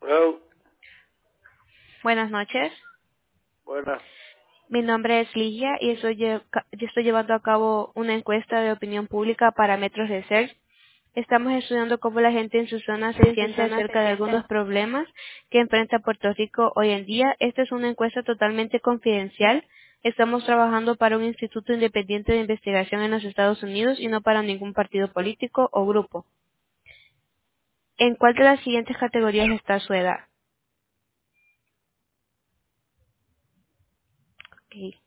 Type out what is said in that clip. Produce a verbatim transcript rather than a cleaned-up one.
Hello. Buenas noches. Buenas. Mi nombre es Ligia y estoy, lle- ca- yo estoy llevando a cabo una encuesta de opinión pública para Metro Research. Estamos estudiando cómo la gente en su zona se En su siente zona se acerca de algunos siente. problemas que enfrenta Puerto Rico hoy en día. Esta es una encuesta totalmente confidencial. Estamos trabajando para un instituto independiente de investigación en los Estados Unidos y no para ningún partido político o grupo. ¿En cuál de las siguientes categorías está su edad? Ok.